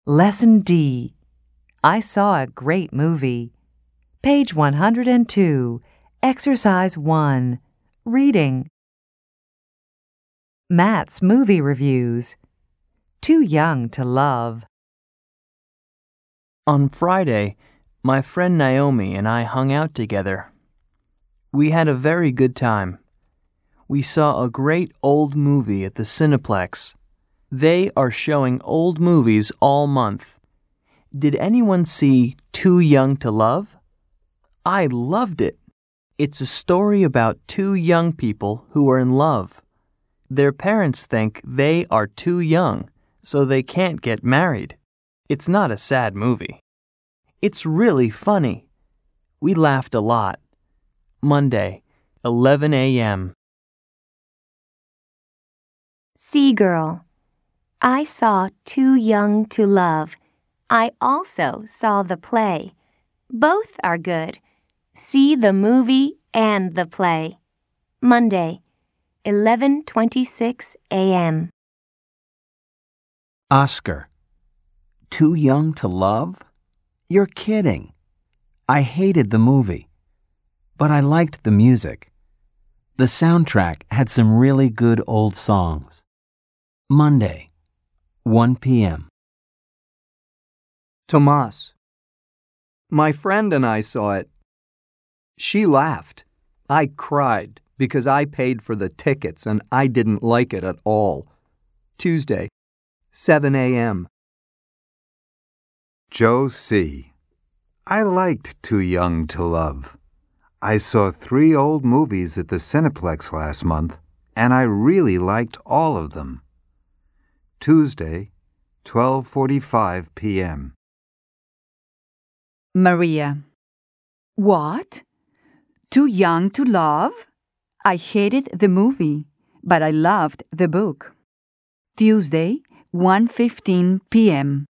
Lesson D. I saw a great movie. Page 102, Exercise 1, Reading. Matt's movie reviews. Too Young to Love. On Friday, my friend Naomi and I hung out together. We had a very good time. We saw a great old movie at the Cineplex. They are showing old movies all month. Did anyone see Too Young to Love? I loved it. It's a story about two young people who are in love. Their parents think they are too young, so they can't get married. It's not a sad movie. It's really funny. We laughed a lot. Monday, 11 a.m. C-Girl. I saw Too Young to Love. I also saw the play. Both are good. See the movie and the play. Monday, 11:26 a.m. Oscar. Too Young to Love? You're kidding. I hated the movie, but I liked the music. The soundtrack had some really good old songs. Monday, 1 p.m. Tomas. My friend and I saw it. She laughed. I cried because I paid for the tickets and I didn't like it at all. Tuesday, 7 a.m. Joe C. I liked Too Young to Love. I saw 3 old movies at the Cineplex last month, and I really liked all of them. Tuesday, 12:45 p.m. Maria. What? Too Young to Love? I hated the movie, but I loved the book. Tuesday, 1:15 p.m.